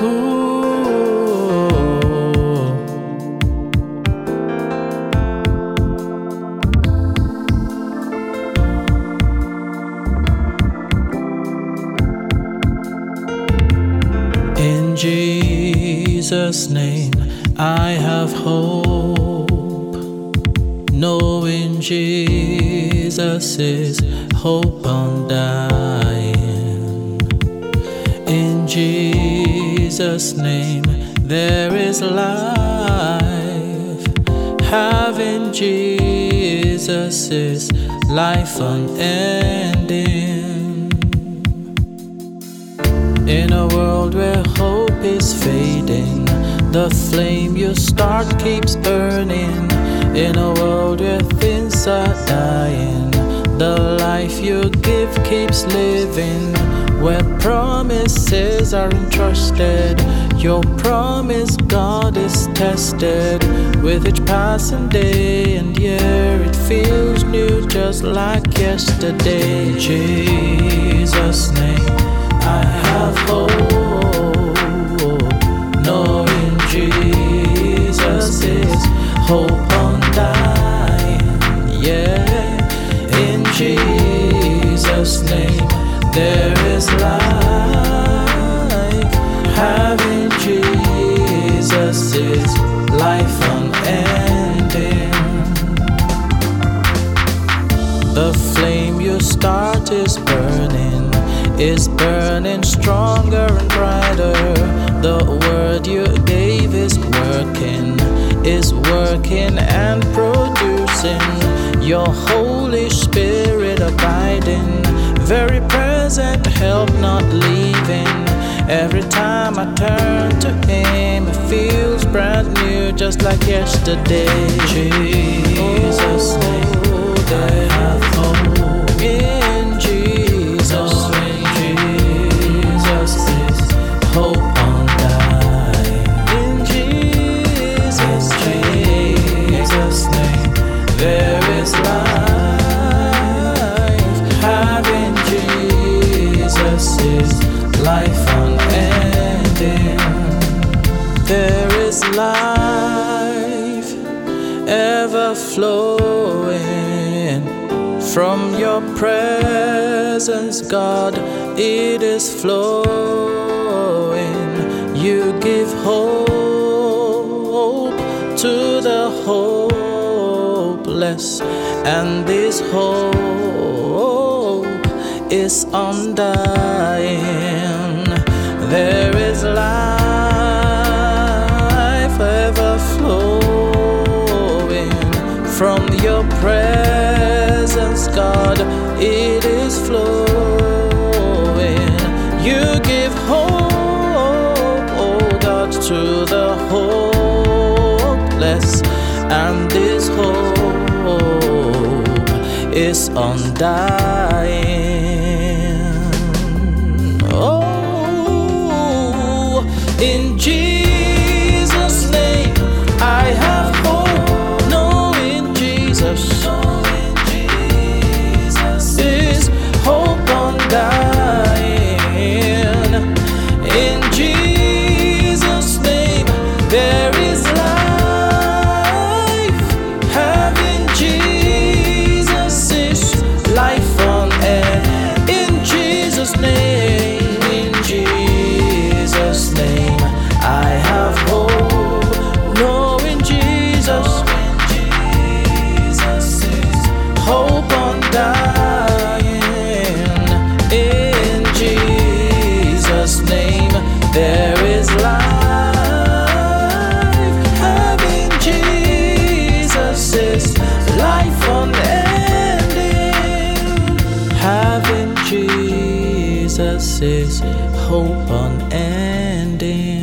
In Jesus' name I have hope, knowing Jesus is hope undying. In Jesus' name there is life, having Jesus is life unending. In a world where hope is fading, the flame you start keeps burning. In a world where things are dying, the life you give keeps living. Where promises are entrusted, your promise, God, is tested. With each passing day and year, it feels new just like yesterday. In Jesus' name I have hope, knowing Jesus is hope undying. Yeah, in Jesus' name there is life, having Jesus is life unending. The flame you start is burning stronger and brighter. The word you gave is working and producing. Your Holy Spirit abiding, very present, help not leaving. Every time I turn to Him, it feels brand new, just like yesterday. Jesus' name I have hope. In Jesus' name, Jesus is hope undying. In Jesus' name there is life, having Jesus is life unending. There is life ever flowing from your presence, God, it is flowing. You give hope to the hopeless, and this hope is undying. There is life ever flowing from your presence, God, it is flowing. You give hope, oh God, to the hopeless, and this hope is undying. Oh, in Jesus' name I have hope, knowing Jesus is hope undying. In Jesus' name there is life, having Jesus is life on air. In Jesus' name, in Jesus' name I have hope, knowing Jesus is hope undying. In Jesus' name there is life, having Jesus is life unending. Having Jesus is hope unending.